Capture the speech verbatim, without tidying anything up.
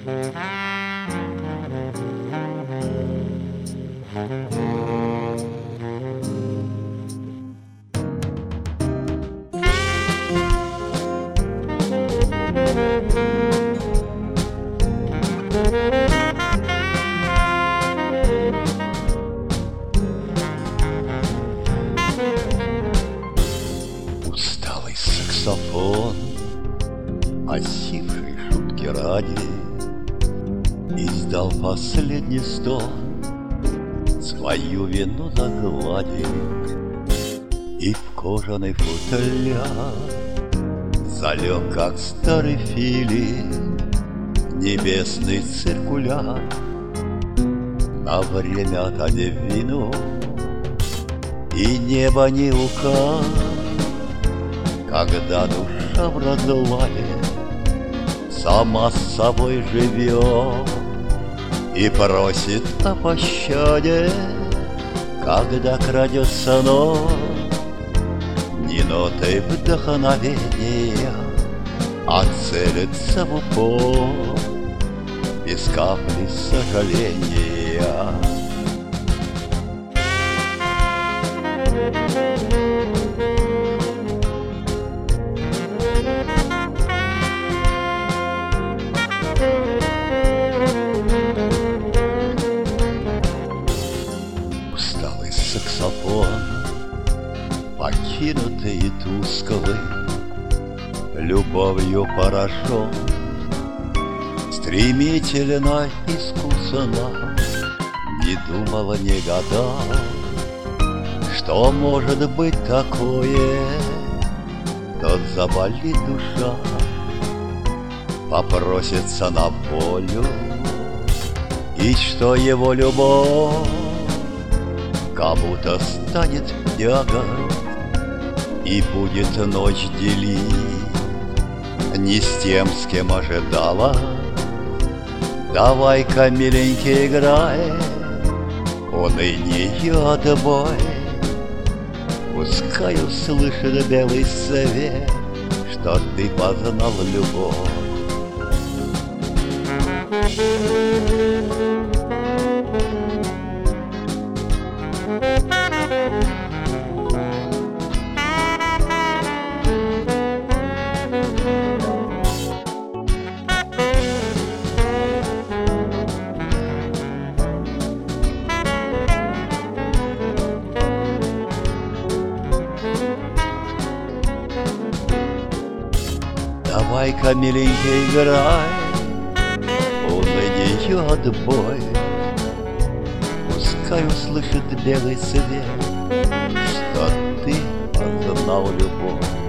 Усталый саксофон, осивший шутки ради, издал последний стон, свою вину загладил. И в кожаный футляр залег, как старый филин, небесный циркуляр. На время отодвину, и небо не указ, когда душа в разладе сама с собой живет и просит о пощаде, когда крадется ночь, не нотой вдохновения, а целится в упор без капли сожаления. Усталый саксофон, покинутый и тусклый, любовью поражен, стремительно, искусно, не думала, не гадала, что может быть такое. Тот заболит душа, попросится на волю, и что его любовь как будто станет тягой и будет ночь делить не с тем, с кем ожидала. Давай-ка, миленький, играй, уныние отбой, пускай услышит белый свет, что ты познал любовь. Давай-ка, миленький, играй, уныние отбой, пускай услышит белый свет, что ты познал любовь.